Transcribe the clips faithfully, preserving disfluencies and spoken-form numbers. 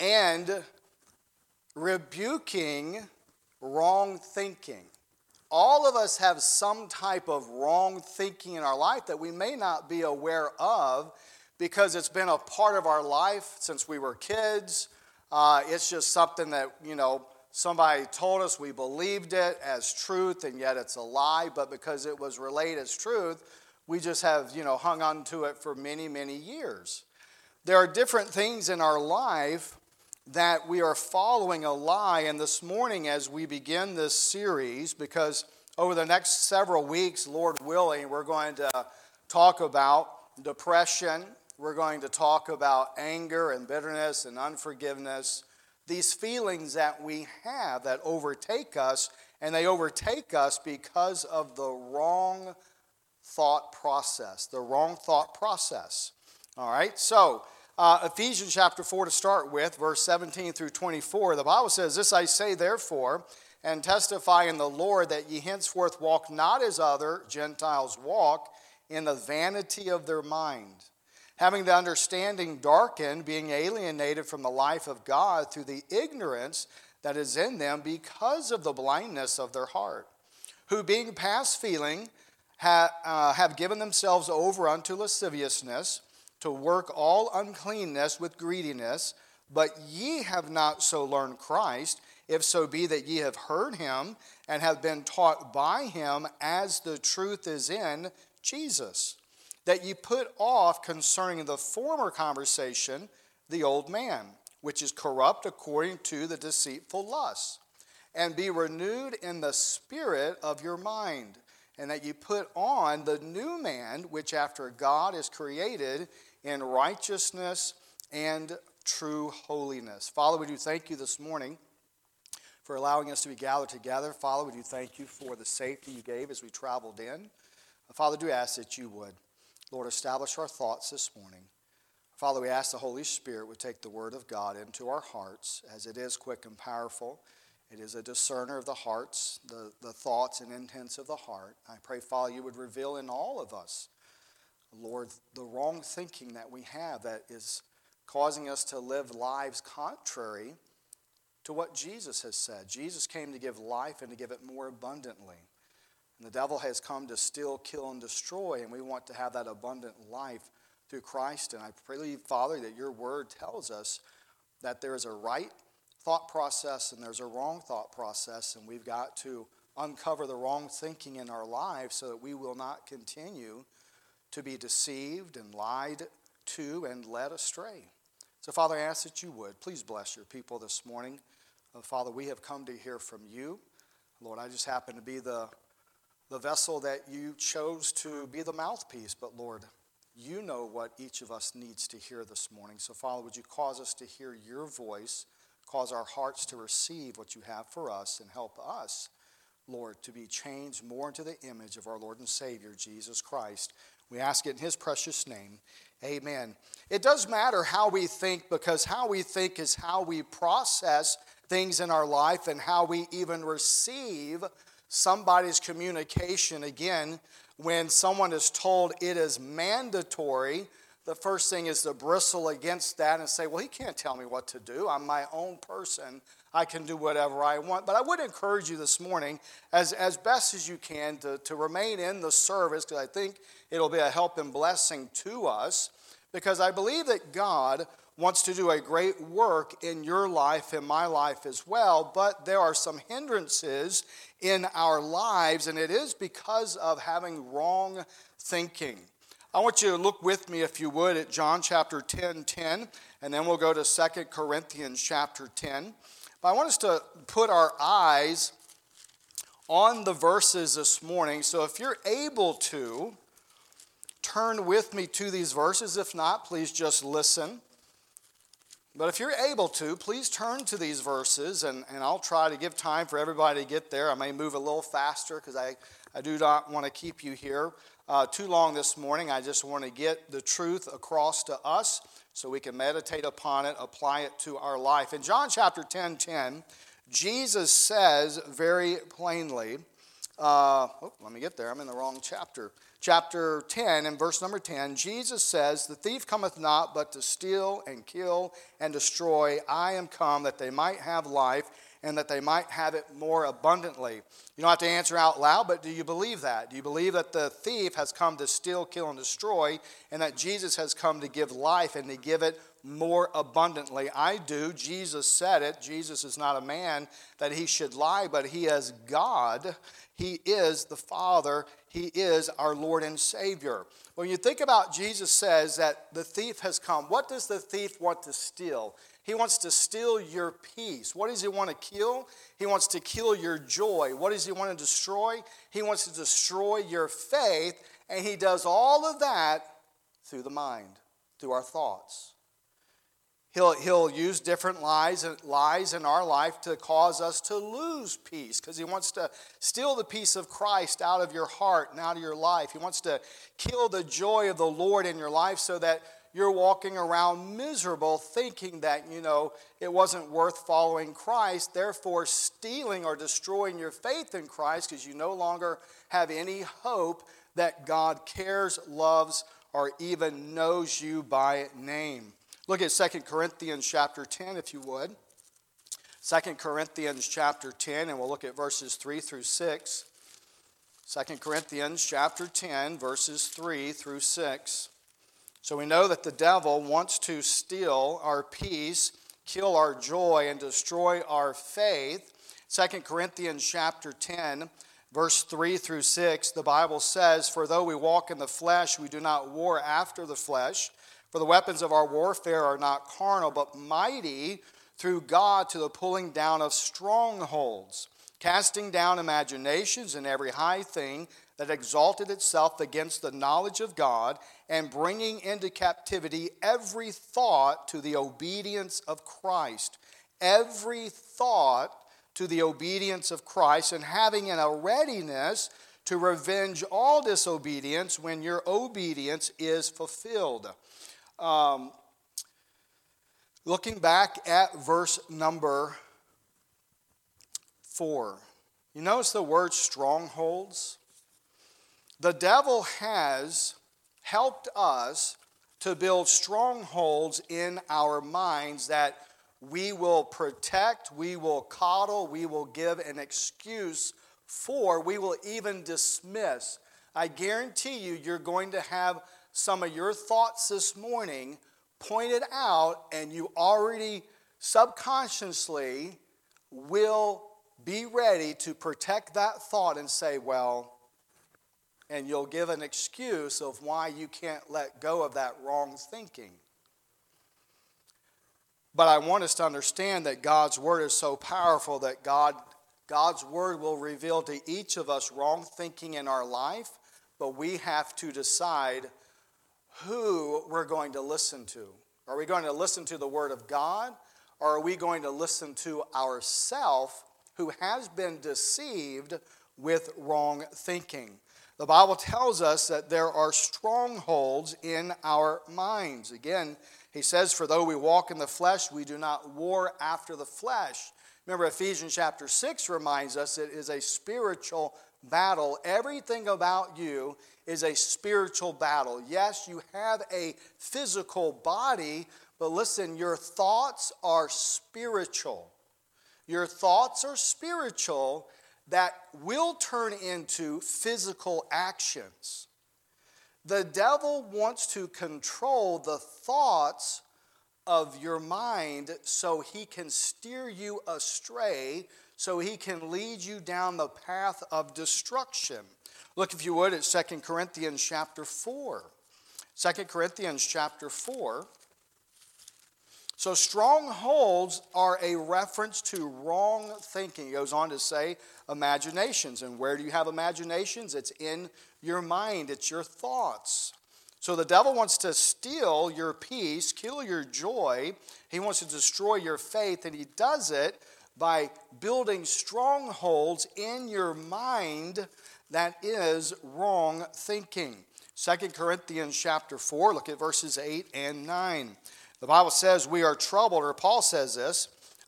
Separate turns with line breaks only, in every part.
and rebuking wrong thinking. All of us have some type of wrong thinking in our life that we may not be aware of because it's been a part of our life since we were kids. Uh, it's just something that, you know, somebody told us, we believed it as truth, and yet it's a lie. But because it was relayed as truth, we just have, you know, hung on to it for many, many years. There are different things in our life that we are following a lie. And this morning, as we begin this series, because over the next several weeks, Lord willing, we're going to talk about depression. We're going to talk about anger and bitterness and unforgiveness. These feelings that we have that overtake us, and they overtake us because of the wrong thought process. The wrong thought process. All right, so uh, Ephesians chapter four to start with, verse seventeen through twenty-four. The Bible says, "This I say therefore, and testify in the Lord, that ye henceforth walk not as other Gentiles walk, in the vanity of their mind, having the understanding darkened, being alienated from the life of God through the ignorance that is in them because of the blindness of their heart, who being past feeling ha, uh, have given themselves over unto lasciviousness, to work all uncleanness with greediness. But ye have not so learned Christ, if so be that ye have heard him, and have been taught by him, as the truth is in Jesus, that ye put off concerning the former conversation the old man, which is corrupt according to the deceitful lusts, and be renewed in the spirit of your mind, and that ye put on the new man, which after God is created in righteousness and true holiness." Father, we do thank you this morning for allowing us to be gathered together. Father, we do thank you for the safety you gave as we traveled in. Father, do ask that you would, Lord, establish our thoughts this morning. Father, we ask the Holy Spirit would take the word of God into our hearts, as it is quick and powerful. It is a discerner of the hearts, the, the thoughts and intents of the heart. I pray, Father, you would reveal in all of us, Lord, the wrong thinking that we have that is causing us to live lives contrary to what Jesus has said. Jesus came to give life and to give it more abundantly. And the devil has come to steal, kill, and destroy, and we want to have that abundant life through Christ. And I pray, Father, that your word tells us that there is a right thought process and there's a wrong thought process, and we've got to uncover the wrong thinking in our lives so that we will not continue to be deceived and lied to and led astray. So, Father, I ask that you would. Please bless your people this morning. Uh, Father, we have come to hear from you. Lord, I just happen to be the, the vessel that you chose to be the mouthpiece. But, Lord, you know what each of us needs to hear this morning. So, Father, would you cause us to hear your voice, cause our hearts to receive what you have for us, and help us, Lord, to be changed more into the image of our Lord and Savior, Jesus Christ. We ask it in his precious name. Amen. It does matter how we think, because how we think is how we process things in our life and how we even receive somebody's communication. Again, when someone is told it is mandatory, the first thing is to bristle against that and say, well, he can't tell me what to do. I'm my own person. I can do whatever I want. But I would encourage you this morning, as, as best as you can, to, to remain in the service, because I think it'll be a help and blessing to us, because I believe that God wants to do a great work in your life, in my life as well, but there are some hindrances in our lives, and it is because of having wrong thinking. I want you to look with me, if you would, at John chapter ten, ten, and then we'll go to Second Corinthians chapter ten. But I want us to put our eyes on the verses this morning. So if you're able to, turn with me to these verses. If not, please just listen. But if you're able to, please turn to these verses, and, and I'll try to give time for everybody to get there. I may move a little faster because I, I do not want to keep you here uh, too long this morning. I just want to get the truth across to us so we can meditate upon it, apply it to our life. In John chapter ten, ten, Jesus says very plainly, Uh, oh, let me get there. I'm in the wrong chapter. Chapter ten and verse number ten, Jesus says, "The thief cometh not but to steal and kill and destroy. I am come that they might have life and that they might have it more abundantly." You don't have to answer out loud, but do you believe that? Do you believe that the thief has come to steal, kill, and destroy, and that Jesus has come to give life and to give it more abundantly? I do. Jesus said it. Jesus is not a man that he should lie, but he is God. He is the Father. He is our Lord and Savior. When you think about Jesus says that the thief has come, what does the thief want to steal? He wants to steal your peace. What does he want to kill? He wants to kill your joy. What does he want to destroy? He wants to destroy your faith, and he does all of that through the mind, through our thoughts. He'll, he'll use different lies, lies in our life to cause us to lose peace because he wants to steal the peace of Christ out of your heart and out of your life. He wants to kill the joy of the Lord in your life so that you're walking around miserable thinking that, you know, it wasn't worth following Christ, therefore stealing or destroying your faith in Christ because you no longer have any hope that God cares, loves, or even knows you by name. Look at Second Corinthians chapter ten, if you would. Second Corinthians chapter ten, and we'll look at verses three through six. Second Corinthians chapter ten, verses three through six. So we know that the devil wants to steal our peace, kill our joy, and destroy our faith. Second Corinthians chapter ten, verse three through six, the Bible says, "For though we walk in the flesh, we do not war after the flesh. For the weapons of our warfare are not carnal, but mighty through God to the pulling down of strongholds, casting down imaginations and every high thing that exalted itself against the knowledge of God, and bringing into captivity every thought to the obedience of Christ." Every thought to the obedience of Christ, and having in a readiness to revenge all disobedience when your obedience is fulfilled. Um, looking back at verse number four, you notice the word strongholds? The devil has helped us to build strongholds in our minds that we will protect, we will coddle, we will give an excuse for, we will even dismiss. I guarantee you, you're going to have some of your thoughts this morning pointed out, and you already subconsciously will be ready to protect that thought and say, well, and you'll give an excuse of why you can't let go of that wrong thinking. But I want us to understand that God's Word is so powerful that God, God's Word will reveal to each of us wrong thinking in our life, but we have to decide who we're going to listen to. Are we going to listen to the Word of God, or are we going to listen to ourself who has been deceived with wrong thinking? The Bible tells us that there are strongholds in our minds. Again, he says, "For though we walk in the flesh, we do not war after the flesh." Remember, Ephesians chapter six reminds us it is a spiritual battle. Everything about you is a spiritual battle. Yes, you have a physical body, but listen, your thoughts are spiritual. Your thoughts are spiritual that will turn into physical actions. The devil wants to control the thoughts of your mind so he can steer you astray, so he can lead you down the path of destruction. Look, if you would, at Second Corinthians chapter four. Second Corinthians chapter four. So strongholds are a reference to wrong thinking. It goes on to say imaginations. And where do you have imaginations? It's in your mind. It's your thoughts. So the devil wants to steal your peace, kill your joy. He wants to destroy your faith, and he does it by building strongholds in your mind that is wrong thinking. Second Corinthians chapter four, look at verses eight and nine. The Bible says we are troubled, or Paul says this,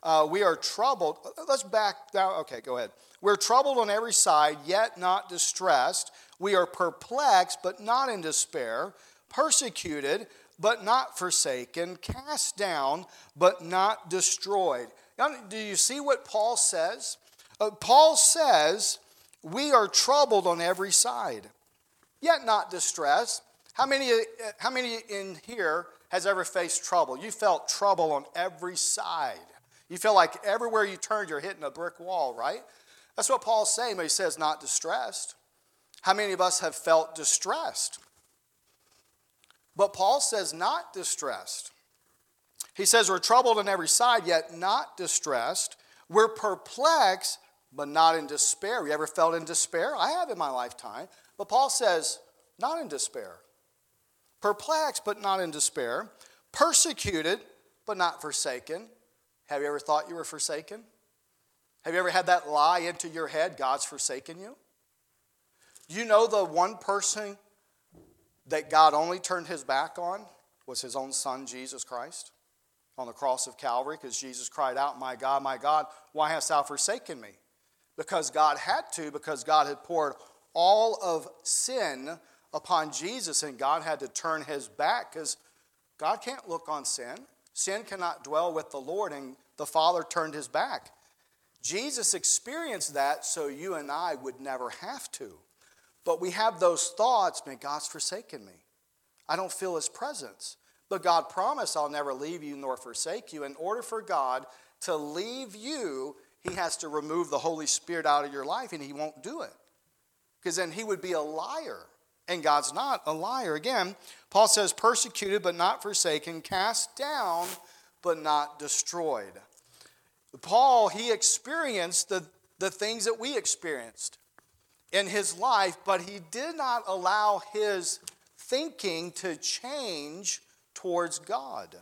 uh, we are troubled. Let's back down. Okay, go ahead. We're troubled on every side, yet not distressed. We are perplexed, but not in despair. Persecuted, but not forsaken. Cast down, but not destroyed. Now, do you see what Paul says? Uh, Paul says, we are troubled on every side, yet not distressed. How many, how many in here has ever faced trouble? You felt trouble on every side. You feel like everywhere you turned, you're hitting a brick wall, right? That's what Paul's saying when he says not distressed. How many of us have felt distressed? But Paul says not distressed. He says we're troubled on every side, yet not distressed. We're perplexed, but not in despair. You ever felt in despair? I have in my lifetime. But Paul says, not in despair. Perplexed, but not in despair. Persecuted, but not forsaken. Have you ever thought you were forsaken? Have you ever had that lie into your head, God's forsaken you? You know the one person that God only turned his back on was his own son, Jesus Christ, on the cross of Calvary, because Jesus cried out, my God, my God, why hast thou forsaken me? Because God had to, because God had poured all of sin upon Jesus, and God had to turn his back, because God can't look on sin. Sin cannot dwell with the Lord, and the Father turned his back. Jesus experienced that so you and I would never have to. But we have those thoughts, man, God's forsaken me. I don't feel his presence. But God promised, I'll never leave you nor forsake you. In order for God to leave you, he has to remove the Holy Spirit out of your life, and he won't do it. Because then he would be a liar. And God's not a liar. Again, Paul says, persecuted but not forsaken, cast down but not destroyed. Paul, he experienced the, the things that we experienced in his life, but he did not allow his thinking to change towards God.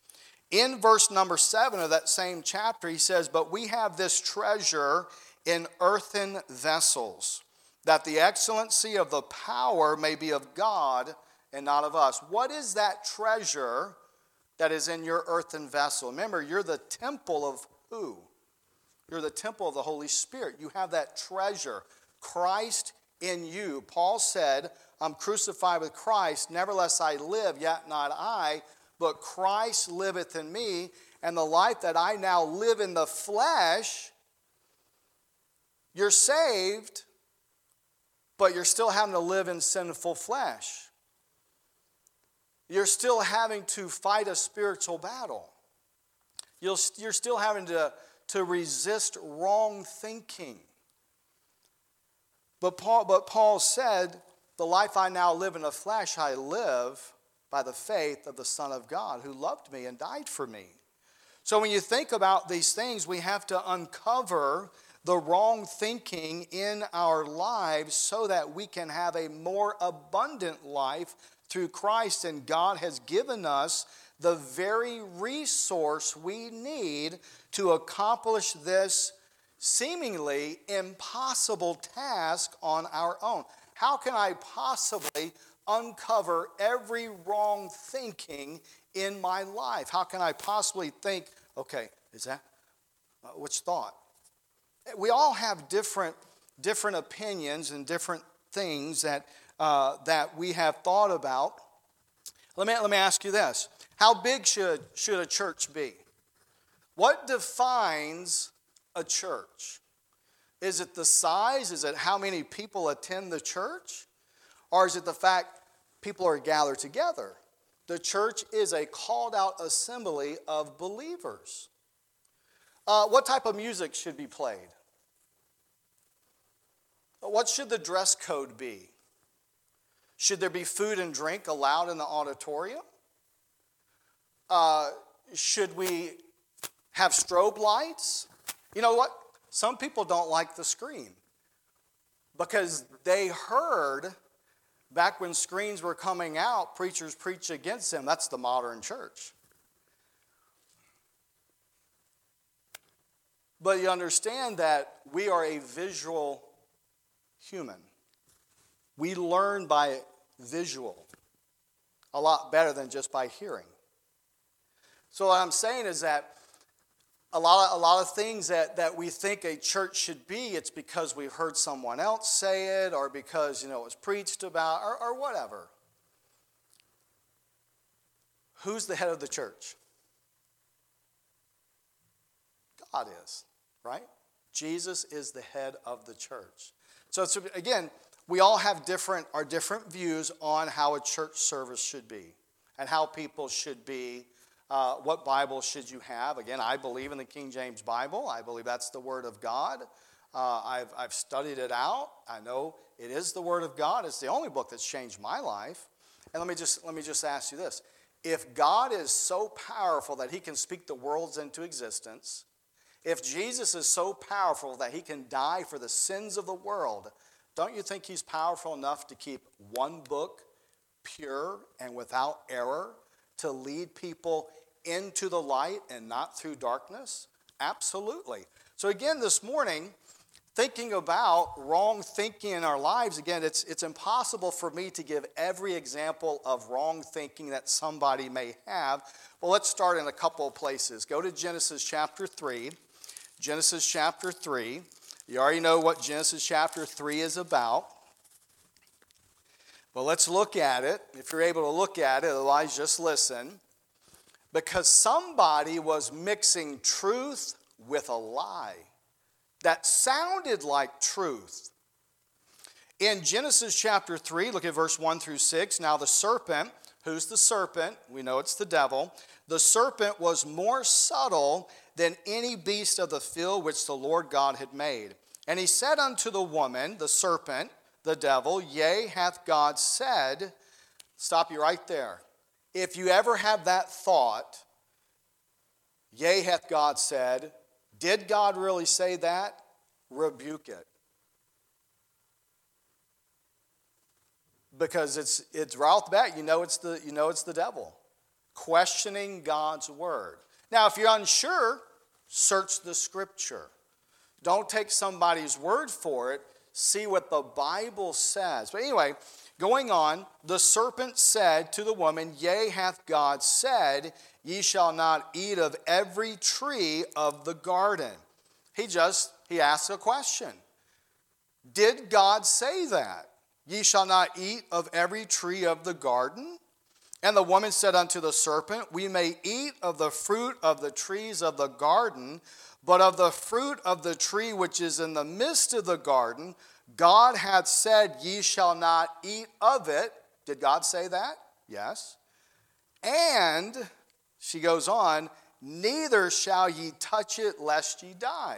In verse number seven of that same chapter, he says, but we have this treasure in earthen vessels, that the excellency of the power may be of God and not of us. What is that treasure that is in your earthen vessel? Remember, you're the temple of who? You're the temple of the Holy Spirit. You have that treasure, Christ in you. Paul said, I'm crucified with Christ, nevertheless I live, yet not I, but Christ liveth in me, and the life that I now live in the flesh. You're saved, but you're still having to live in sinful flesh. You're still having to fight a spiritual battle. You'll, you're still having to, to resist wrong thinking. But Paul, but Paul said, the life I now live in the flesh, I live by the faith of the Son of God who loved me and died for me. So when you think about these things, we have to uncover the wrong thinking in our lives so that we can have a more abundant life through Christ. And God has given us the very resource we need to accomplish this seemingly impossible task on our own. How can I possibly uncover every wrong thinking in my life? How can I possibly think, okay, is that, uh, which thought? We all have different, different opinions and different things that, uh, that we have thought about. Let me, let me ask you this. How big should, should a church be? What defines a church? Is it the size? Is it how many people attend the church? Or is it the fact people are gathered together? The church is a called out assembly of believers. Uh, what type of music should be played? What should the dress code be? Should there be food and drink allowed in the auditorium? Uh, should we have strobe lights? You know what? Some people don't like the screen because they heard back when screens were coming out, preachers preach against them. That's the modern church. But you understand that we are a visual human. We learn by visual a lot better than just by hearing. So what I'm saying is that A lot of, a lot of things that, that we think a church should be, it's because we've heard someone else say it or because, you know, it was preached about or, or whatever. Who's the head of the church? God is, right? Jesus is the head of the church. So it's, again, we all have different, our different views on how a church service should be and how people should be. Uh, what Bible should you have? Again, I believe in the King James Bible. I believe that's the Word of God. Uh, I've, I've studied it out. I know it is the Word of God. It's the only book that's changed my life. And let me just, let me just ask you this. If God is so powerful that he can speak the worlds into existence, if Jesus is so powerful that he can die for the sins of the world, don't you think he's powerful enough to keep one book pure and without error to lead people into the light and not through darkness? Absolutely. So again, this morning, thinking about wrong thinking in our lives, again, it's, it's impossible for me to give every example of wrong thinking that somebody may have. Well, let's start in a couple of places. Go to Genesis chapter three. Genesis chapter three. You already know what Genesis chapter three is about. Well, let's look at it. If you're able to look at it, otherwise just listen. Because somebody was mixing truth with a lie that sounded like truth. In Genesis chapter three, look at verse one through six. Now the serpent, who's the serpent? We know it's the devil. The serpent was more subtle than any beast of the field which the Lord God had made. And he said unto the woman, the serpent, the devil, yea, hath God said, stop you right there. If you ever have that thought, yea, hath God said, did God really say that? Rebuke it. Because it's it's right off the bat, you know it's the you know it's the devil. Questioning God's word. Now, if you're unsure, search the scripture. Don't take somebody's word for it. See what the Bible says. But anyway, going on, the serpent said to the woman, yea, hath God said, ye shall not eat of every tree of the garden. He just, he asked a question. Did God say that? Ye shall not eat of every tree of the garden? And the woman said unto the serpent, we may eat of the fruit of the trees of the garden, but of the fruit of the tree which is in the midst of the garden, God hath said, ye shall not eat of it. Did God say that? Yes. And, she goes on, neither shall ye touch it lest ye die.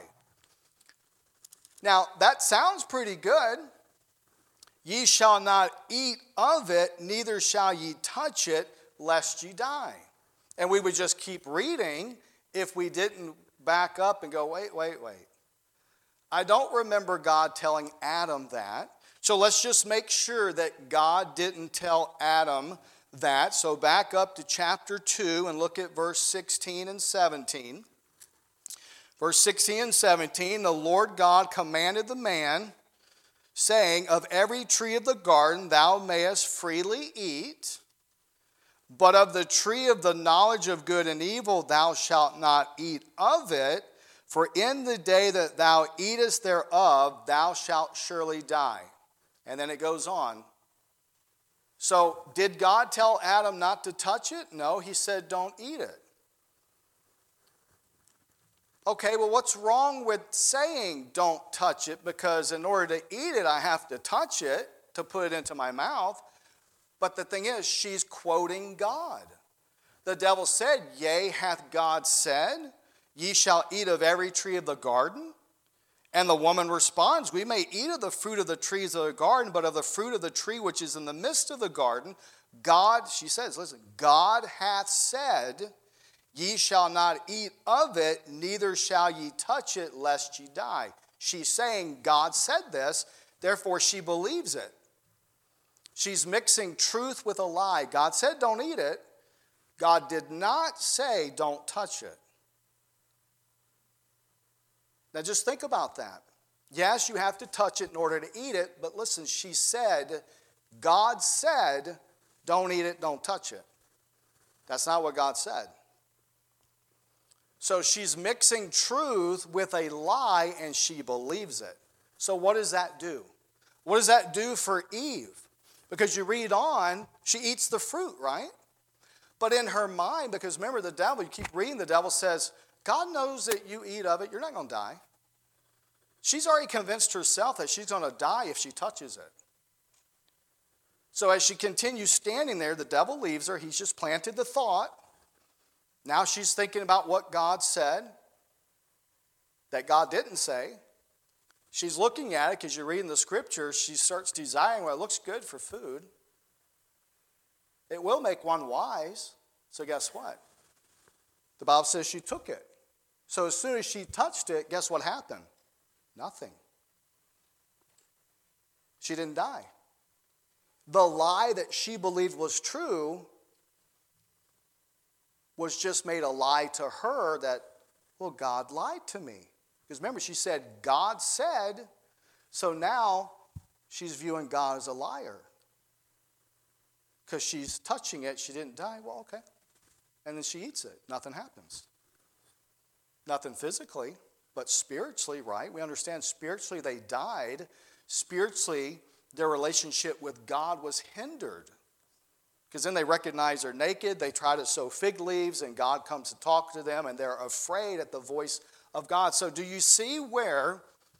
Now, that sounds pretty good. Ye shall not eat of it, neither shall ye touch it, lest ye die. And we would just keep reading if we didn't back up and go, wait, wait, wait. I don't remember God telling Adam that. So let's just make sure that God didn't tell Adam that. So back up to chapter two and look at verse sixteen and seventeen. Verse sixteen and seventeen, the Lord God commanded the man, saying, of every tree of the garden thou mayest freely eat, but of the tree of the knowledge of good and evil thou shalt not eat of it, for in the day that thou eatest thereof thou shalt surely die. And then it goes on. So did God tell Adam not to touch it? No, he said don't eat it. Okay, well, what's wrong with saying don't touch it? Because in order to eat it, I have to touch it to put it into my mouth. But the thing is, she's quoting God. The devil said, yea, hath God said, ye shall eat of every tree of the garden? And the woman responds, we may eat of the fruit of the trees of the garden, but of the fruit of the tree which is in the midst of the garden, God, she says, listen, God hath said, ye shall not eat of it, neither shall ye touch it, lest ye die. She's saying God said this, therefore she believes it. She's mixing truth with a lie. God said don't eat it. God did not say don't touch it. Now just think about that. Yes, you have to touch it in order to eat it, but listen, she said, God said don't eat it, don't touch it. That's not what God said. So she's mixing truth with a lie, and she believes it. So what does that do? What does that do for Eve? Because you read on, she eats the fruit, right? But in her mind, because remember the devil, you keep reading, the devil says, God knows that you eat of it, you're not going to die. She's already convinced herself that she's going to die if she touches it. So as she continues standing there, the devil leaves her. He's just planted the thought. Now she's thinking about what God said that God didn't say. She's looking at it because you're reading the scriptures. She starts desiring, well, it looks good for food. It will make one wise. So guess what? The Bible says she took it. So as soon as she touched it, guess what happened? Nothing. She didn't die. The lie that she believed was true was just made a lie to her that, well, God lied to me. Because remember, she said, God said, so now she's viewing God as a liar. Because she's touching it, she didn't die, well, okay. And then she eats it, nothing happens. Nothing physically, but spiritually, right? We understand spiritually they died. Spiritually, their relationship with God was hindered. Because then they recognize they're naked, they try to sow fig leaves, and God comes to talk to them, and they're afraid at the voice of God. So do you see where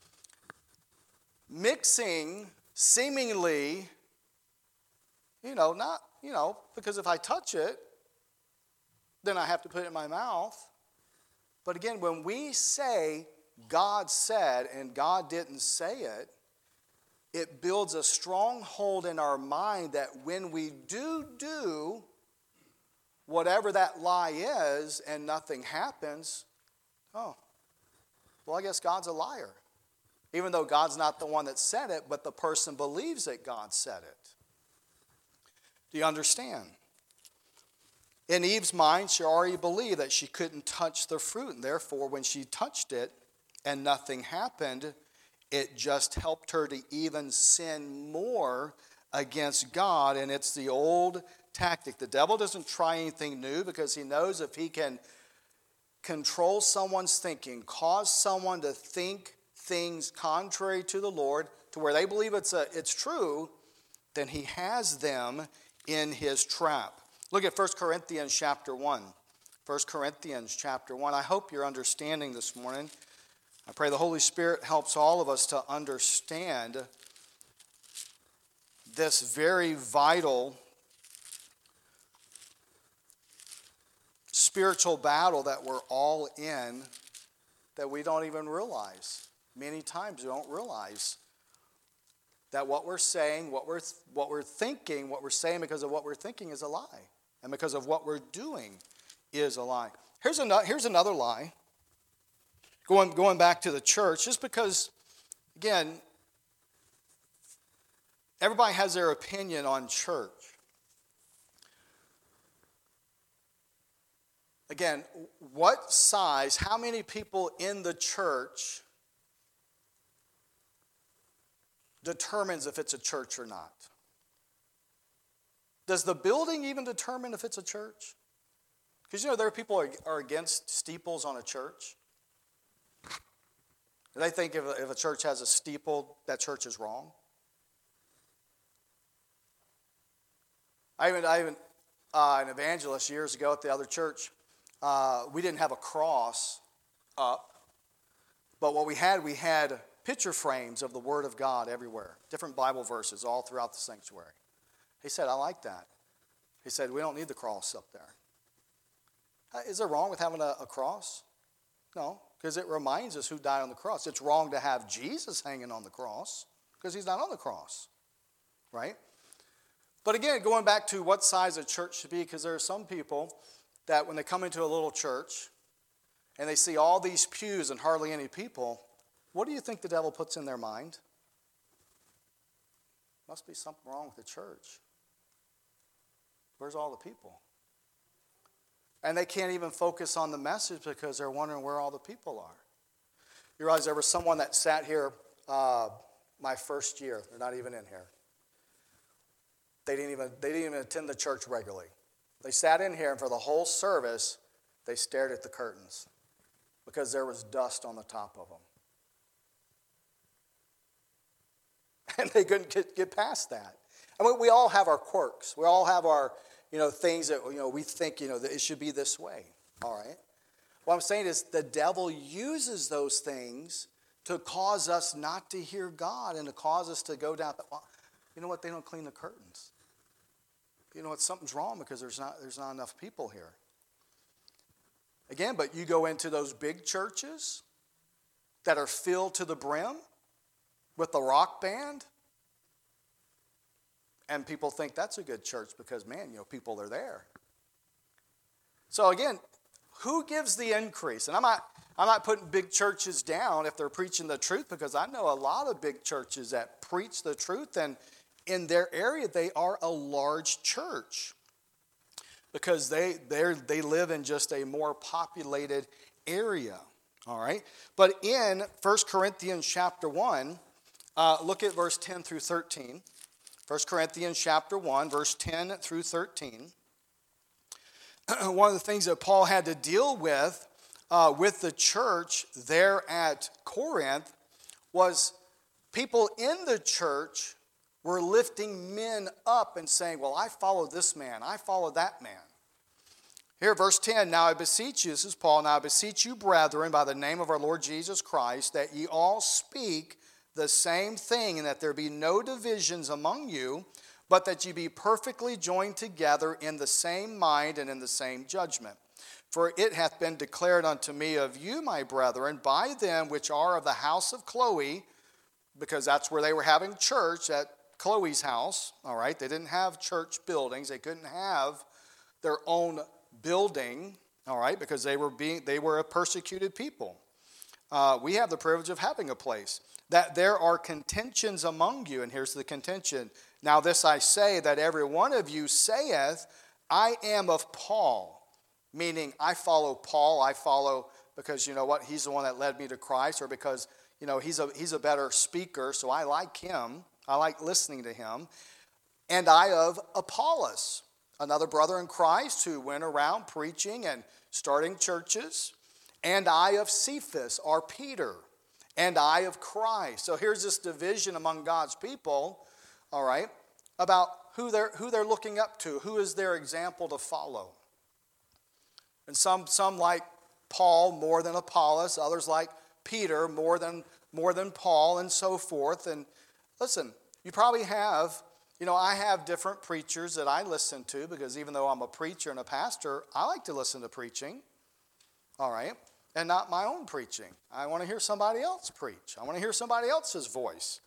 mixing seemingly, you know, not, you know, because if I touch it, then I have to put it in my mouth. But again, when we say God said and God didn't say it, it builds a stronghold in our mind that when we do do whatever that lie is and nothing happens, oh, well, I guess God's a liar. Even though God's not the one that said it, but the person believes that God said it. Do you understand? In Eve's mind, she already believed that she couldn't touch the fruit, and therefore when she touched it and nothing happened, it just helped her to even sin more against God. And it's the old tactic. The devil doesn't try anything new because he knows if he can control someone's thinking, cause someone to think things contrary to the Lord, to where they believe it's, a, it's true, then he has them in his trap. Look at First Corinthians chapter one. First Corinthians chapter one. I hope you're understanding this morning. I pray the Holy Spirit helps all of us to understand this very vital spiritual battle that we're all in that we don't even realize. Many times we don't realize that what we're saying, what we're, what we're thinking, what we're saying because of what we're thinking is a lie. And because of what we're doing is a lie. Here's another, here's another lie. Going, going back to the church, just because, again, everybody has their opinion on church. Again, what size, how many people in the church determines if it's a church or not? Does the building even determine if it's a church? Because, you know, there are people who are against steeples on a church. They think if a, if a church has a steeple, that church is wrong. I even, I even uh, an evangelist years ago at the other church, uh, we didn't have a cross up, but what we had, we had picture frames of the Word of God everywhere, different Bible verses all throughout the sanctuary. He said, I like that. He said, we don't need the cross up there. Uh, is there wrong with having a, a cross? No, because it reminds us who died on the cross. It's wrong to have Jesus hanging on the cross because he's not on the cross, right? But again, going back to what size a church should be, because there are some people that when they come into a little church and they see all these pews and hardly any people, what do you think the devil puts in their mind? Must be something wrong with the church. Where's all the people? And they can't even focus on the message because they're wondering where all the people are. You realize there was someone that sat here uh, my first year. They're not even in here. They didn't even they didn't even attend the church regularly. They sat in here, and for the whole service, they stared at the curtains. because there was dust on the top of them. And they couldn't get, get past that. I mean, we all have our quirks. We all have our, you know, things that, you know, we think, you know, that it should be this way. All right? What I'm saying is the devil uses those things to cause us not to hear God and to cause us to go down. Well, you know what? They don't clean the curtains. You know what? Something's wrong because there's not, there's not enough people here. Again, but you go into those big churches that are filled to the brim with the rock band, and people think that's a good church because, man, you know, people are there. So again, who gives the increase? And I'm not, I'm not putting big churches down if they're preaching the truth, because I know a lot of big churches that preach the truth, and in their area they are a large church because they they they live in just a more populated area. All right, but in First Corinthians chapter one, uh, look at verse ten through thirteen. First Corinthians chapter one, verse ten through thirteen. One of the things that Paul had to deal with uh, with the church there at Corinth was people in the church were lifting men up and saying, well, I follow this man, I follow that man. Here, verse ten, now I beseech you, this is Paul, now I beseech you, brethren, by the name of our Lord Jesus Christ, that ye all speak the same thing, and that there be no divisions among you, but that ye be perfectly joined together in the same mind and in the same judgment. For it hath been declared unto me of you, my brethren, by them which are of the house of Chloe, because that's where they were having church, at Chloe's house, all right? They didn't have church buildings. They couldn't have their own building, all right, because they were being they were a persecuted people. Uh, we have the privilege of having a place. That there are contentions among you, and here's the contention. Now this I say, that every one of you saith, I am of Paul, meaning I follow Paul, I follow because, you know what, he's the one that led me to Christ, or because, you know, he's a he's a better speaker, so I like him, I like listening to him. And I of Apollos, another brother in Christ who went around preaching and starting churches. And I of Cephas, or Peter, and I of Christ. So here's this division among God's people, all right, about who they're, who they're looking up to, who is their example to follow. And some, some like Paul more than Apollos, others like Peter more than, more than Paul, and so forth. And listen, you probably have, you know, I have different preachers that I listen to, because even though I'm a preacher and a pastor, I like to listen to preaching, all right, and not my own preaching. I want to hear somebody else preach. I want to hear somebody else's voice.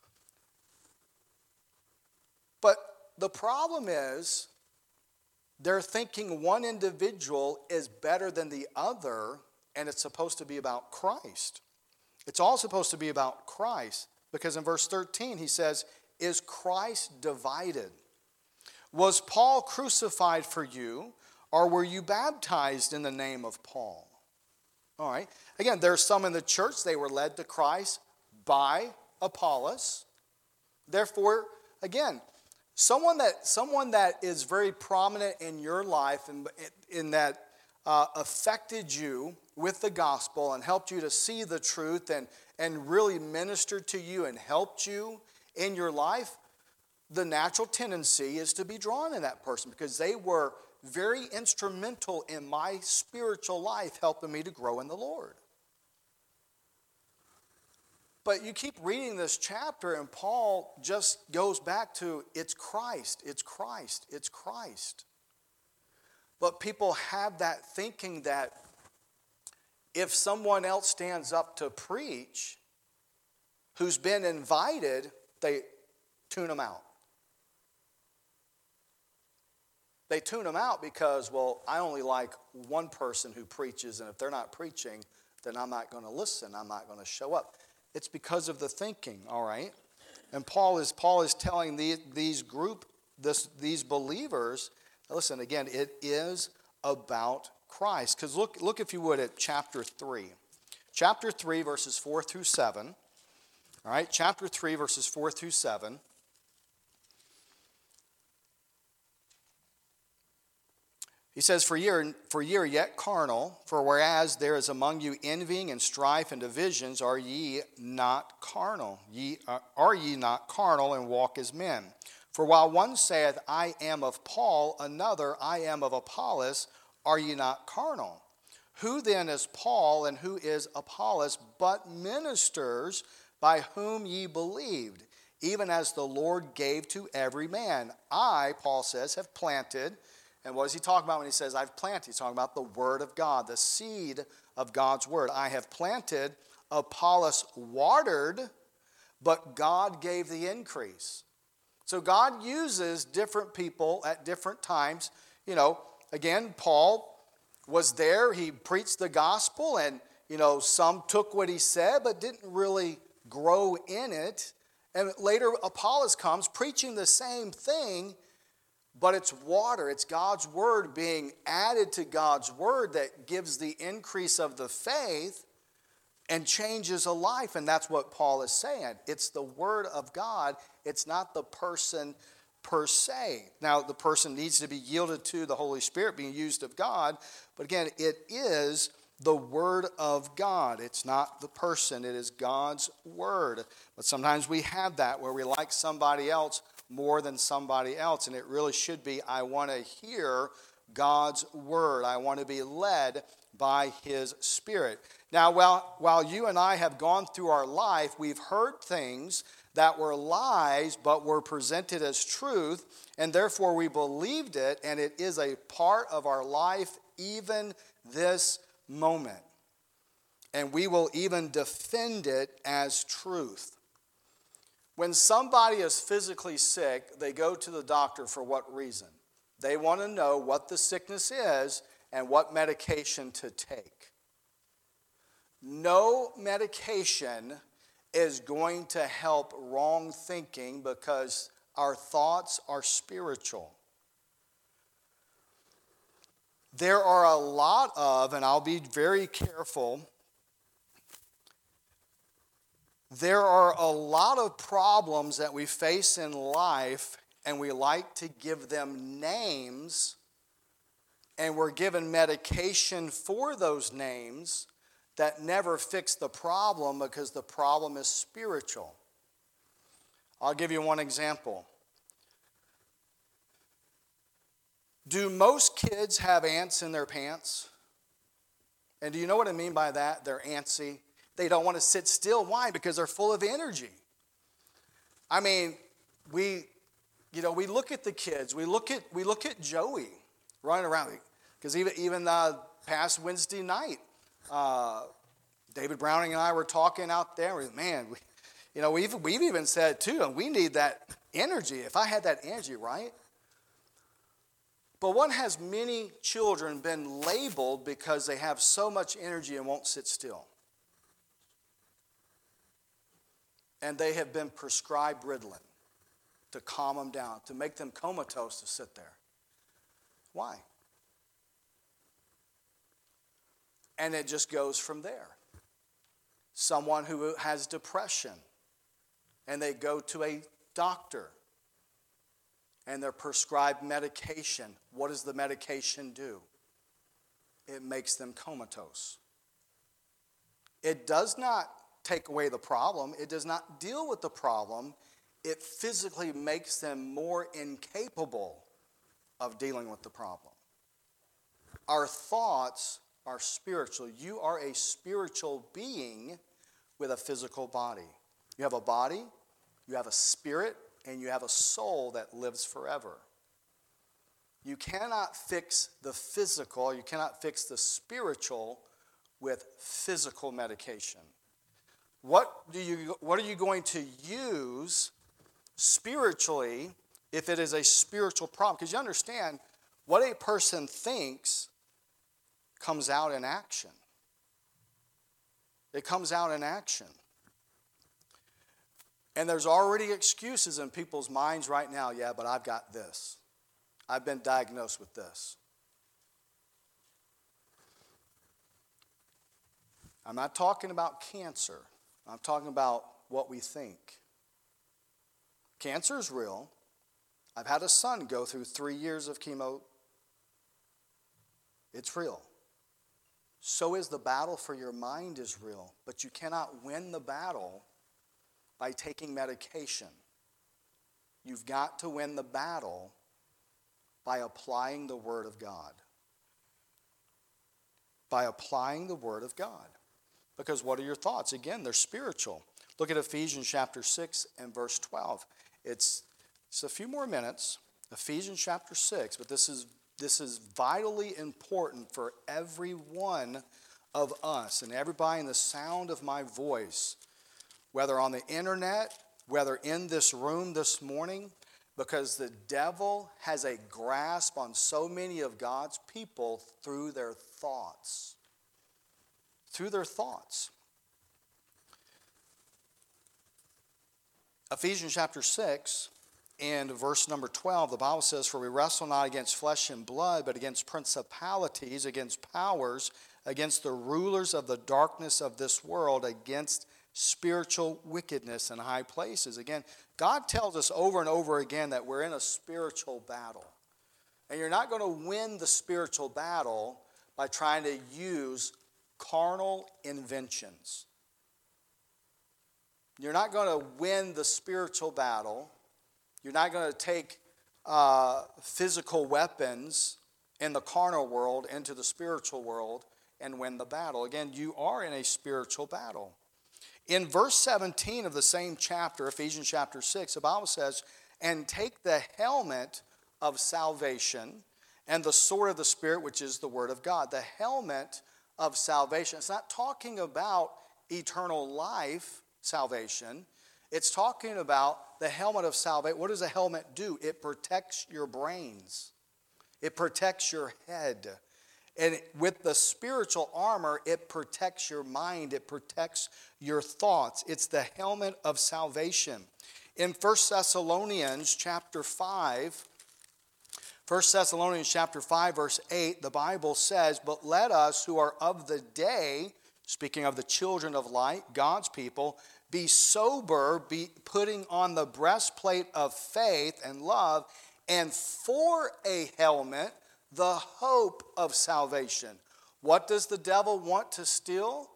But the problem is, they're thinking one individual is better than the other, and it's supposed to be about Christ. It's all supposed to be about Christ, because in verse thirteen he says, is Christ divided? Was Paul crucified for you, or were you baptized in the name of Paul? All right. Again, there's some in the church, they were led to Christ by Apollos. Therefore, again, someone that someone that is very prominent in your life and in, in that uh, affected you with the gospel and helped you to see the truth and, and really ministered to you and helped you in your life, the natural tendency is to be drawn in that person, because they were very instrumental in my spiritual life, helping me to grow in the Lord. But you keep reading this chapter, and Paul just goes back to, it's Christ, it's Christ, it's Christ. But people have that thinking that if someone else stands up to preach who's been invited, they tune them out. They tune them out because, well, I only like one person who preaches, and if they're not preaching, then I'm not going to listen. I'm not going to show up. It's because of the thinking, all right? And Paul is Paul is telling the, these group, this, these believers, listen, again, it is about Christ. Because look, look, if you would, at chapter three. Chapter three, verses four through seven. All right, chapter three, verses four through seven. He says, for ye, are, for ye are yet carnal, for whereas there is among you envying and strife and divisions, are ye not carnal? Ye uh, are ye not carnal, and walk as men? For while one saith, I am of Paul, another, I am of Apollos, are ye not carnal? Who then is Paul, and who is Apollos, but ministers by whom ye believed, even as the Lord gave to every man? I, Paul says, have planted. And what is he talking about when he says, I've planted? He's talking about the word of God, the seed of God's word. I have planted, Apollos watered, but God gave the increase. So God uses different people at different times. You know, again, Paul was there. He preached the gospel, and, you know, some took what he said, but didn't really grow in it. And later, Apollos comes preaching the same thing, but it's water. It's God's word being added to God's word that gives the increase of the faith and changes a life. And that's what Paul is saying. It's the word of God. It's not the person per se. Now, the person needs to be yielded to the Holy Spirit being used of God. But again, it is the word of God. It's not the person. It is God's word. But sometimes we have that where we like somebody else more than somebody else. And it really should be, I want to hear God's word. I want to be led by his Spirit. Now, while, while you and I have gone through our life, we've heard things that were lies but were presented as truth, and therefore we believed it, and it is a part of our life even this moment. And we will even defend it as truth. When somebody is physically sick, they go to the doctor for what reason? They want to know what the sickness is and what medication to take. No medication is going to help wrong thinking because our thoughts are spiritual. There are a lot of, and I'll be very careful, there are a lot of problems that we face in life, and we like to give them names, and we're given medication for those names that never fix the problem because the problem is spiritual. I'll give you one example. Do most kids have ants in their pants? And do you know what I mean by that? They're antsy. They don't want to sit still. Why? Because they're full of energy. I mean, we, you know, we look at the kids. We look at we look at Joey running around. Because even even uh, past Wednesday night, uh, David Browning and I were talking out there. We, man, we, you know, we've we've even said too, and we need that energy. If I had that energy, right? But when has many children been labeled because they have so much energy and won't sit still? And they have been prescribed Ritalin to calm them down, to make them comatose to sit there. Why? And it just goes from there. Someone who has depression, and they go to a doctor, and they're prescribed medication. What does the medication do? It makes them comatose. It does not take away the problem. It does not deal with the problem. It physically makes them more incapable of dealing with the problem. Our thoughts are spiritual. You are a spiritual being with a physical body. You have a body, you have a spirit, and you have a soul that lives forever. You cannot fix the physical, you cannot fix the spiritual with physical medication. What do you what are you going to use spiritually if it is a spiritual problem? Because you understand, what a person thinks comes out in action. It comes out in action. And there's already excuses in people's minds right now. Yeah, but I've got this. I've been diagnosed with this. I'm not talking about cancer. I'm talking about what we think. Cancer is real. I've had a son go through three years of chemo It's real. So is the battle for your mind is real. But you cannot win the battle by taking medication. You've got to win the battle by applying the Word of God. By applying the Word of God. Because what are your thoughts? Again, they're spiritual. Look at Ephesians chapter six and verse twelve. It's, it's a few more minutes. Ephesians chapter six, but this is this is vitally important for every one of us and everybody in the sound of my voice, whether on the internet, whether in this room this morning, because the devil has a grasp on so many of God's people through their thoughts. Through their thoughts. Ephesians chapter six and verse number twelve, the Bible says, "For we wrestle not against flesh and blood, but against principalities, against powers, against the rulers of the darkness of this world, against spiritual wickedness in high places." Again, God tells us over and over again that we're in a spiritual battle. And you're not going to win the spiritual battle by trying to use carnal inventions. You're not going to win the spiritual battle. You're not going to take uh, physical weapons in the carnal world into the spiritual world and win the battle. Again, you are in a spiritual battle. In verse seventeen of the same chapter, Ephesians chapter six, the Bible says, "And take the helmet of salvation and the sword of the Spirit, which is the Word of God." The helmet of salvation. It's not talking about eternal life salvation. It's talking about the helmet of salvation. What does a helmet do? It protects your brains. It protects your head. And with the spiritual armor, it protects your mind. It protects your thoughts. It's the helmet of salvation. In First Thessalonians chapter five, First Thessalonians chapter five, verse eight, the Bible says, "But let us who are of the day," speaking of the children of light, God's people, "be sober, be putting on the breastplate of faith and love, and for a helmet, the hope of salvation." What does the devil want to steal?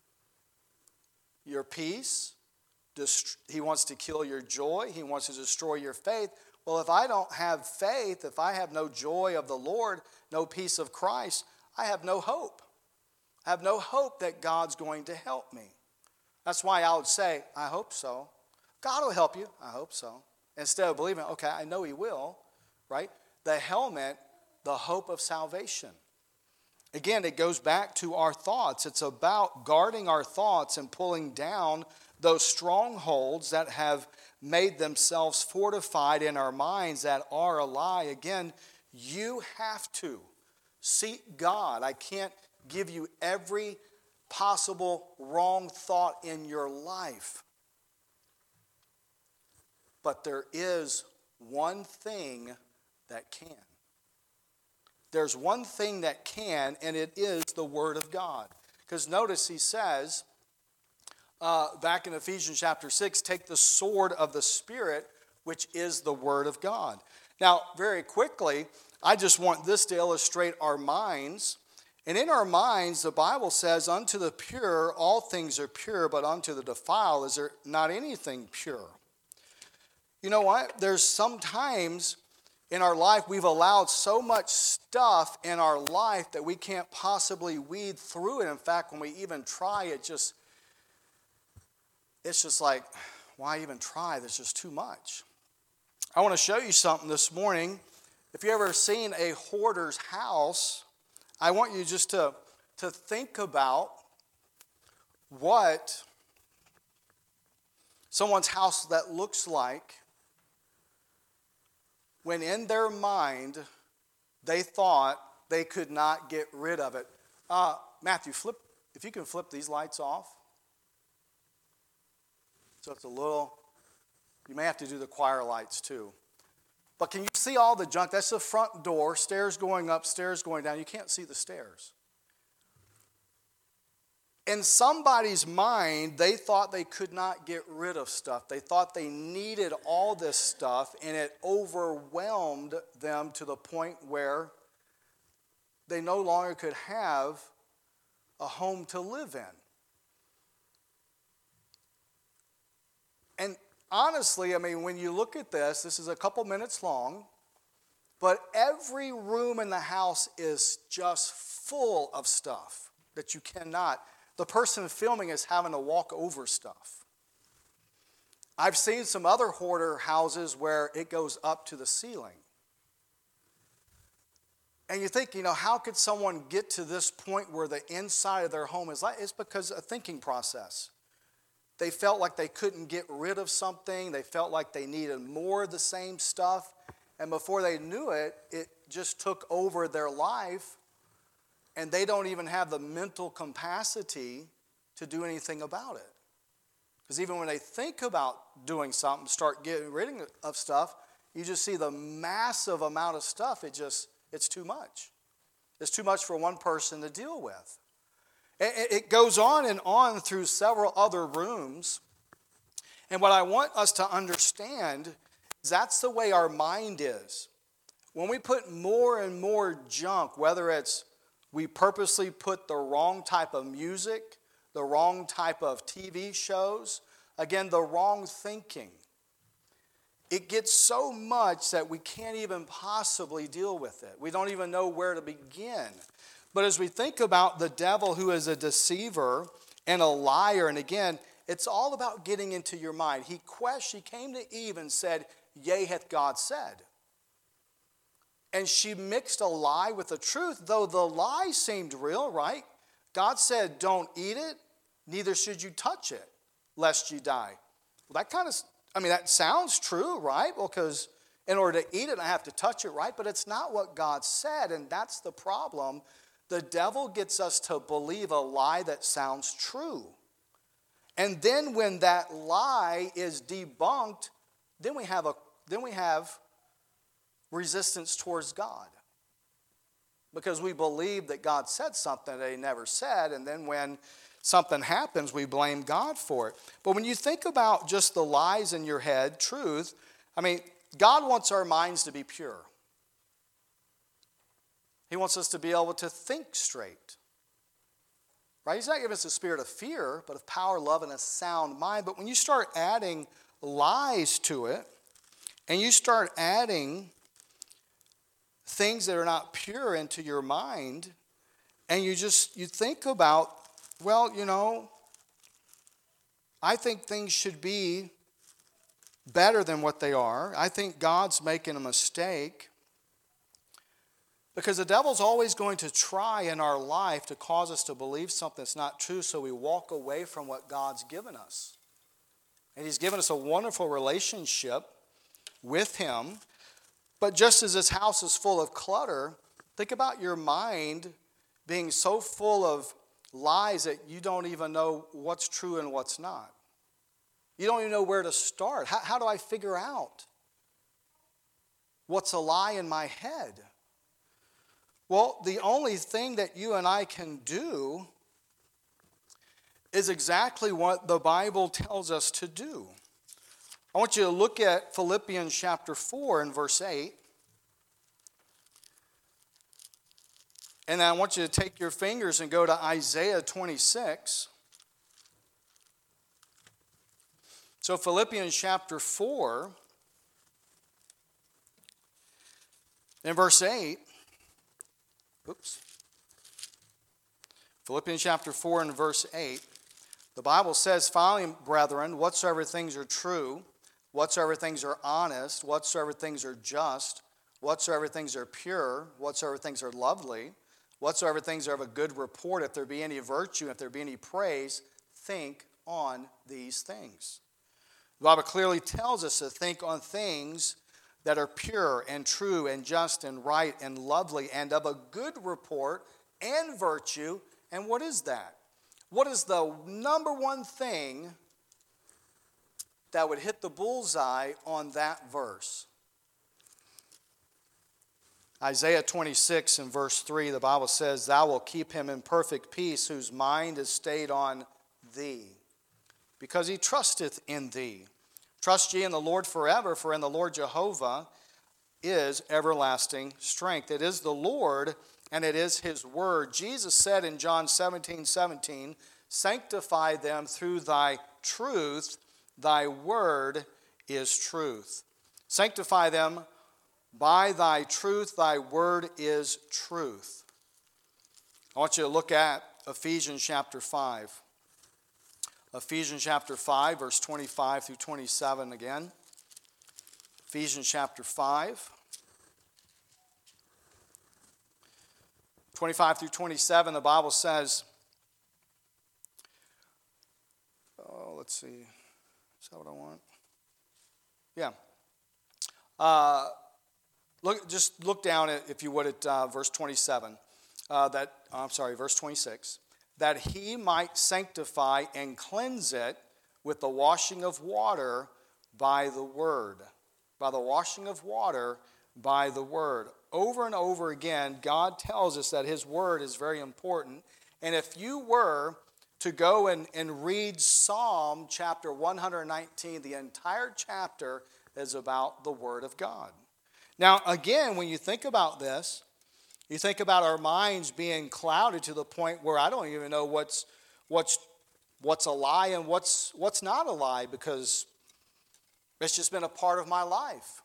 Your peace. He wants to kill your joy. He wants to destroy your faith. Well, if I don't have faith, if I have no joy of the Lord, no peace of Christ, I have no hope. I have no hope that God's going to help me. That's why I would say, I hope so. God will help you. I hope so. Instead of believing, okay, I know He will, right? The helmet, the hope of salvation. Again, it goes back to our thoughts. It's about guarding our thoughts and pulling down those strongholds that have made themselves fortified in our minds that are a lie. Again, you have to seek God. I can't give you every possible wrong thought in your life. But there is one thing that can. There's one thing that can, and it is the Word of God. Because notice he says, uh, back in Ephesians chapter six, "Take the sword of the Spirit, which is the Word of God." Now, very quickly, I just want this to illustrate our minds. And in our minds, the Bible says, "Unto the pure all things are pure, but unto the defiled is there not anything pure." You know what? There's sometimes in our life we've allowed so much stuff in our life that we can't possibly weed through it. In fact, when we even try, it just, it's just like, why even try? There's just too much. I want to show you something this morning. If you've ever seen a hoarder's house, I want you just to, to think about what someone's house that looks like when in their mind they thought they could not get rid of it. Uh, Matthew, flip, if you can flip these lights off. So it's a little, you may have to do the choir lights too. But can you see all the junk? That's the front door, stairs going up, stairs going down. You can't see the stairs. In somebody's mind, they thought they could not get rid of stuff. They thought they needed all this stuff, and it overwhelmed them to the point where they no longer could have a home to live in. And honestly, I mean, when you look at this, this is a couple minutes long, but every room in the house is just full of stuff that you cannot. The person filming is having to walk over stuff. I've seen some other hoarder houses where it goes up to the ceiling. And you think, you know, how could someone get to this point where the inside of their home is like? It's because of a thinking process. They felt like they couldn't get rid of something. They felt like they needed more of the same stuff. And before they knew it, it just took over their life. And they don't even have the mental capacity to do anything about it. Because even when they think about doing something, start getting rid of stuff, you just see the massive amount of stuff. It just, it's too much. It's too much for one person to deal with. It goes on and on through several other rooms. And what I want us to understand is that's the way our mind is. When we put more and more junk, whether it's we purposely put the wrong type of music, the wrong type of T V shows, again, the wrong thinking, it gets so much that we can't even possibly deal with it. We don't even know where to begin. But as we think about the devil, who is a deceiver and a liar, and again, it's all about getting into your mind. He questioned, he came to Eve and said, "Yea, hath God said." And she mixed a lie with the truth, though the lie seemed real, right? God said, "Don't eat it, neither should you touch it, lest you die." Well, that kind of, I mean, that sounds true, right? Well, because in order to eat it, I have to touch it, right? But it's not what God said, and that's the problem. The devil gets us to believe a lie that sounds true. And then when that lie is debunked, then we have a then we have resistance towards God. Because we believe that God said something that he never said, and then when something happens, we blame God for it. But when you think about just the lies in your head, truth, I mean, God wants our minds to be pure. He wants us to be able to think straight. Right? He's not giving us a spirit of fear, but of power, love, and a sound mind. But when you start adding lies to it, and you start adding things that are not pure into your mind, and you just, you think about, well, you know, I think things should be better than what they are. I think God's making a mistake. Because the devil's always going to try in our life to cause us to believe something that's not true, so we walk away from what God's given us. And he's given us a wonderful relationship with him. But just as this house is full of clutter, think about your mind being so full of lies that you don't even know what's true and what's not. You don't even know where to start. How, how do I figure out what's a lie in my head? Well, the only thing that you and I can do is exactly what the Bible tells us to do. I want you to look at Philippians chapter four and verse eight. And I want you to take your fingers and go to Isaiah twenty-six. So Philippians chapter four and verse eight. Oops. Philippians chapter four and verse eight. The Bible says, "Finally, brethren, whatsoever things are true, whatsoever things are honest, whatsoever things are just, whatsoever things are pure, whatsoever things are lovely, whatsoever things are of a good report, if there be any virtue, if there be any praise, think on these things." The Bible clearly tells us to think on things that are pure and true and just and right and lovely and of a good report and virtue. And what is that? What is the number one thing that would hit the bullseye on that verse? Isaiah twenty-six and verse three, the Bible says, "Thou wilt keep him in perfect peace, whose mind is stayed on thee, because he trusteth in thee. Trust ye in the Lord forever, for in the Lord Jehovah is everlasting strength." It is the Lord and it is his word. Jesus said in John seventeen seventeen, sanctify them through thy truth. Thy word is truth. Sanctify them by thy truth. Thy word is truth. I want you to look at Ephesians chapter five. Ephesians chapter five, verse twenty-five through twenty-seven again. Ephesians chapter five. twenty-five through twenty-seven, the Bible says, oh, let's see, is that what I want? Yeah. Uh, look, just look down, at, if you would, at uh, verse twenty-seven. Uh, that I'm sorry, verse twenty-six. That he might sanctify and cleanse it with the washing of water by the word. By the washing of water by the word. Over and over again, God tells us that his word is very important. And if you were to go and, and read Psalm chapter one nineteen, the entire chapter is about the word of God. Now, again, when you think about this, you think about our minds being clouded to the point where I don't even know what's what's what's a lie and what's what's not a lie, because it's just been a part of my life.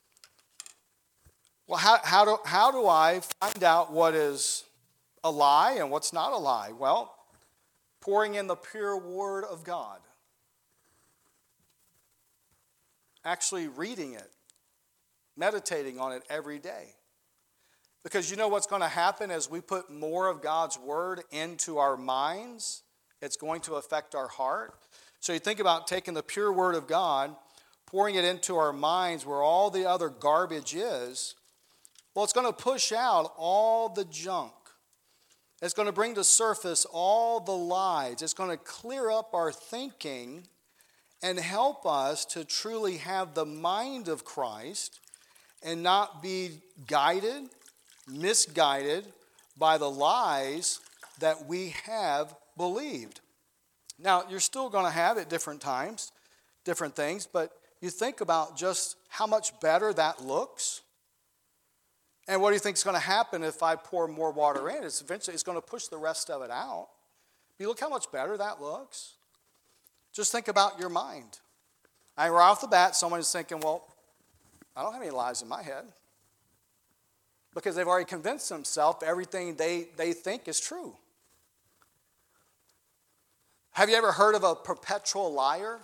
Well, how, how do how do I find out what is a lie and what's not a lie? Well, pouring in the pure word of God. Actually reading it, meditating on it every day. Because you know what's going to happen as we put more of God's word into our minds? It's going to affect our heart. So you think about taking the pure word of God, pouring it into our minds where all the other garbage is. Well, it's going to push out all the junk. It's going to bring to surface all the lies. It's going to clear up our thinking and help us to truly have the mind of Christ and not be guided, misguided by the lies that we have believed. Now, you're still going to have at different times, different things, but you think about just how much better that looks. And what do you think is going to happen if I pour more water in? It's eventually it's going to push the rest of it out. But look how much better that looks. Just think about your mind. And right off the bat, someone is thinking, well, I don't have any lies in my head. Because they've already convinced themselves everything they, they think is true. Have you ever heard of a perpetual liar?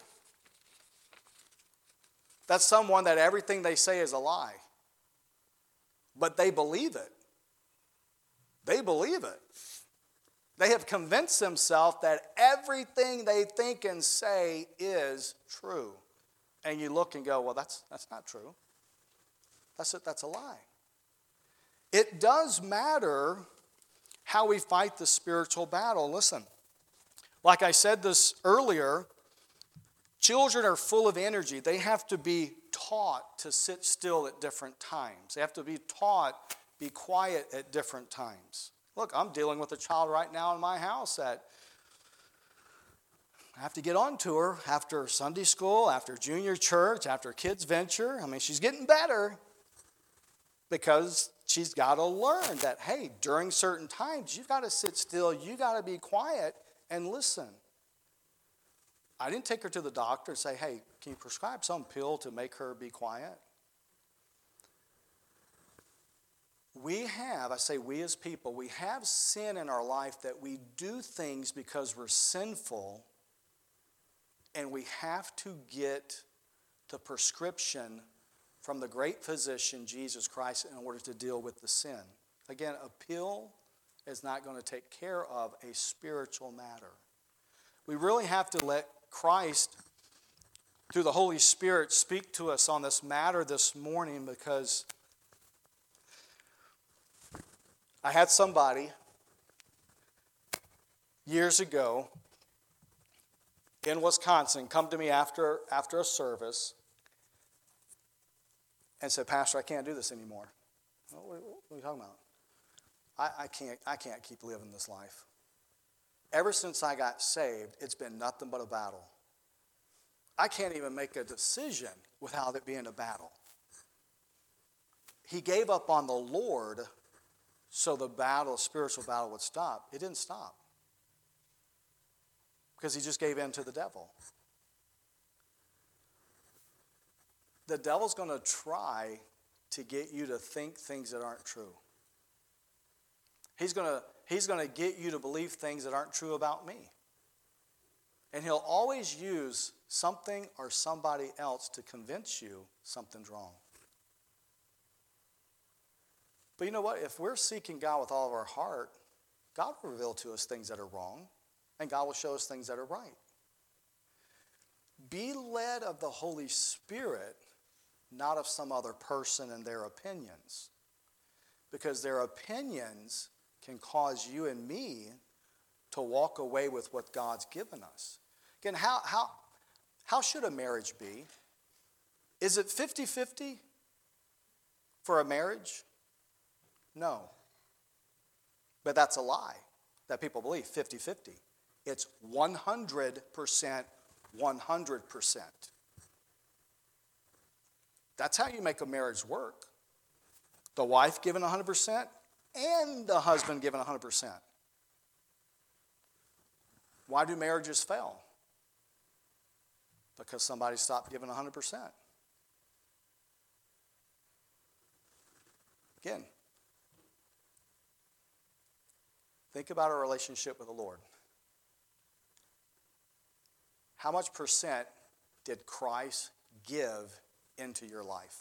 That's someone that everything they say is a lie. But they believe it. They believe it. They have convinced themselves that everything they think and say is true. And you look and go, well, that's, that's not true. That's a, that's a lie. It does matter how we fight the spiritual battle. Listen, like I said this earlier, children are full of energy. They have to be taught to sit still at different times. They have to be taught be quiet at different times. Look, I'm dealing with a child right now in my house that I have to get on to her after Sunday school, after junior church, after kids venture. I mean, she's getting better because she's got to learn that, hey, during certain times, you've got to sit still, you've got to be quiet and listen. I didn't take her to the doctor and say, hey, can you prescribe some pill to make her be quiet? We have, I say we as people, we have sin in our life that we do things because we're sinful, and we have to get the prescription from the great physician, Jesus Christ, in order to deal with the sin. Again, a pill is not going to take care of a spiritual matter. We really have to let Christ, through the Holy Spirit, speak to us on this matter this morning, because I had somebody years ago in Wisconsin come to me after, after a service and said, Pastor, I can't do this anymore. What, what, what are you talking about? I, I can't, I can't keep living this life. Ever since I got saved, it's been nothing but a battle. I can't even make a decision without it being a battle. He gave up on the Lord so the battle, spiritual battle would stop. It didn't stop. Because he just gave in to the devil. The devil's going to try to get you to think things that aren't true. He's going to, he's going to get you to believe things that aren't true about me. And he'll always use something or somebody else to convince you something's wrong. But you know what? If we're seeking God with all of our heart, God will reveal to us things that are wrong, and God will show us things that are right. Be led of the Holy Spirit, not of some other person and their opinions. Because their opinions can cause you and me to walk away with what God's given us. Again, how, how, how should a marriage be? Is it fifty-fifty for a marriage? No. But that's a lie that people believe, fifty-fifty. It's one hundred percent, one hundred percent. That's how you make a marriage work. The wife giving one hundred percent and the husband giving one hundred percent. Why do marriages fail? Because somebody stopped giving one hundred percent. Again, think about our relationship with the Lord. How much percent did Christ give into your life?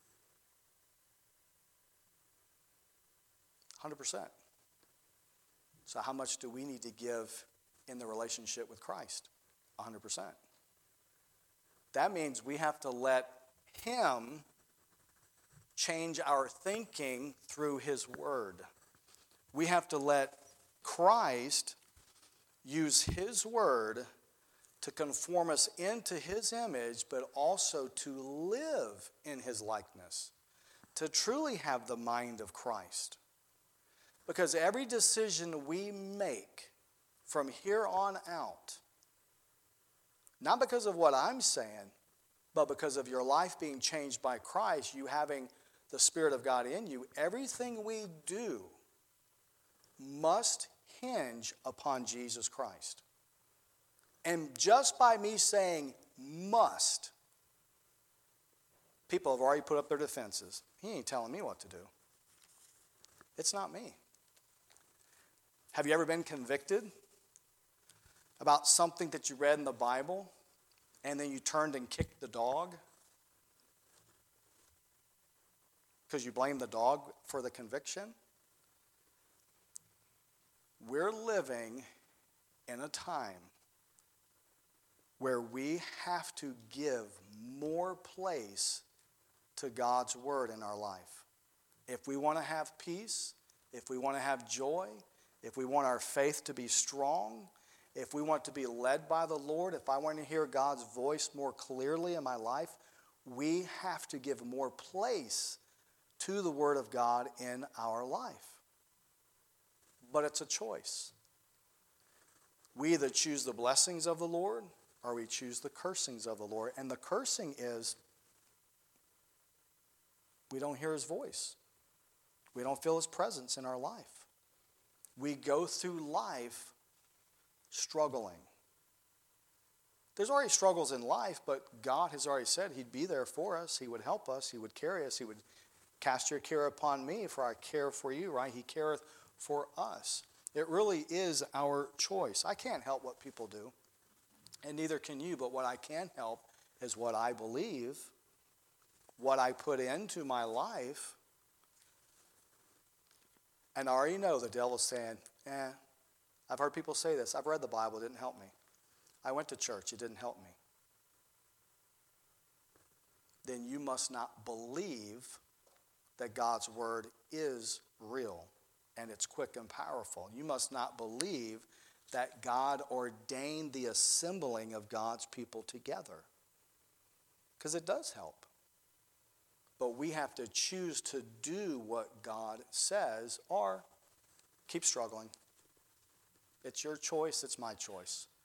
one hundred percent. So how much do we need to give in the relationship with Christ? one hundred percent. That means we have to let him change our thinking through his word. We have to let Christ use his word to conform us into his image, but also to live in his likeness, to truly have the mind of Christ. Because every decision we make from here on out, not because of what I'm saying, but because of your life being changed by Christ, you having the Spirit of God in you, everything we do must hinge upon Jesus Christ. And just by me saying must, people have already put up their defenses. He ain't telling me what to do. It's not me. Have you ever been convicted about something that you read in the Bible and then you turned and kicked the dog because you blamed the dog for the conviction? We're living in a time where we have to give more place to God's word in our life. If we want to have peace, if we want to have joy, if we want our faith to be strong, if we want to be led by the Lord, if I want to hear God's voice more clearly in my life, we have to give more place to the word of God in our life. But it's a choice. We either choose the blessings of the Lord or we choose the cursings of the Lord. And the cursing is we don't hear his voice. We don't feel his presence in our life. We go through life struggling. There's already struggles in life, but God has already said he'd be there for us. He would help us. He would carry us. He would cast your care upon me, for I care for you, right? He careth for us. It really is our choice. I can't help what people do, and neither can you, but what I can help is what I believe, what I put into my life. And I already know the devil's saying, eh, I've heard people say this. I've read the Bible, it didn't help me. I went to church, it didn't help me. Then you must not believe that God's word is real and it's quick and powerful. You must not believe that God ordained the assembling of God's people together. Because it does help. But we have to choose to do what God says or keep struggling. It's your choice, it's my choice.